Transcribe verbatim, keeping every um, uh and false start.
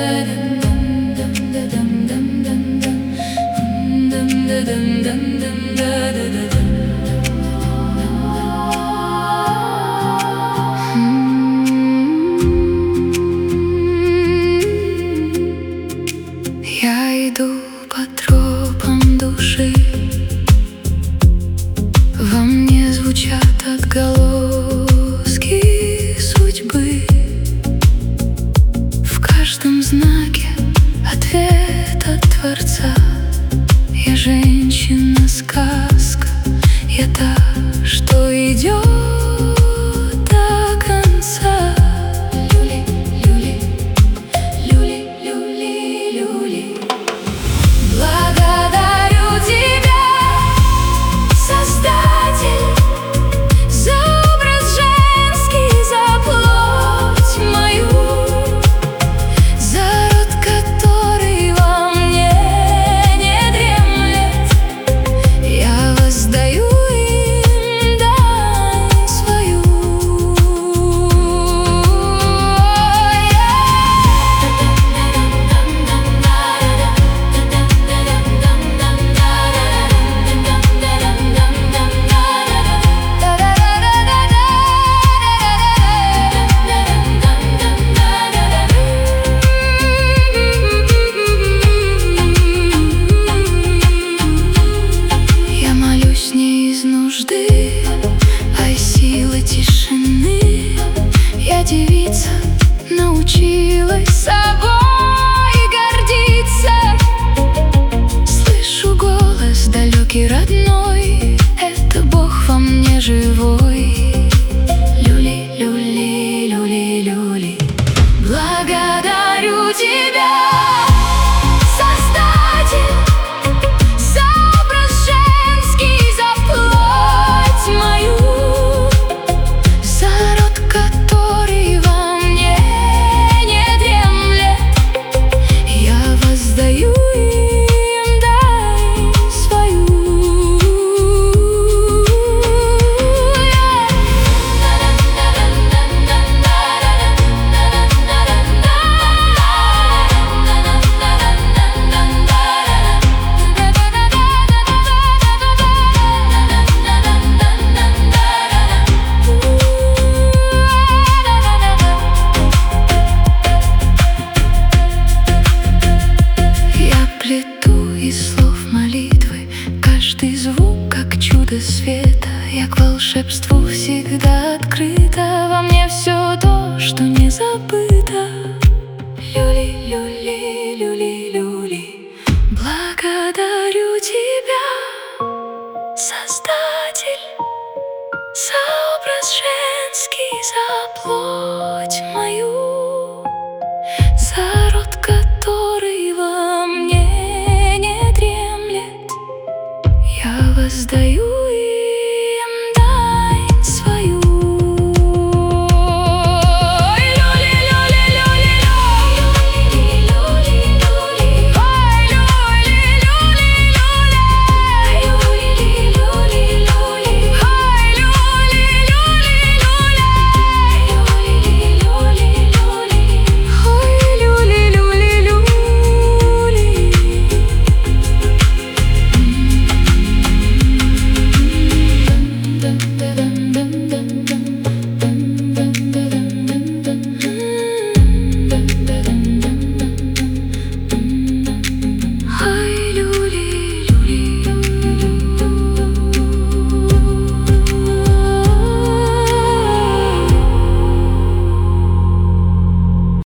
Я иду по тропам души, во мне звучат отголоски судьбы. В каждом знаке ответ от Творца. Я женщина-сказка, я та, что идет до конца. Люли, люли, люли, люли, люли. Благодарю тебя, Создатель, за образ женский, за плоть мою, за род, который во мне не дремлет. Я воздаю им дань свою. Я молюсь не из нужды, а из силы тишины. Я девица, научилась собой гордиться. Слышу голос далекий, родной, это Бог во мне живой. Люли, люли, люли, люли. Благодарю тебя, Создатель, за образ женский, за плоть мою, за род, который во мне не дремлет. Я воздаю им дань свою. Я плету из слов молитвы, каждый звук как чудо света. Я к волшебству всегда открыта, во мне все то, что не забыто. Люли, люли.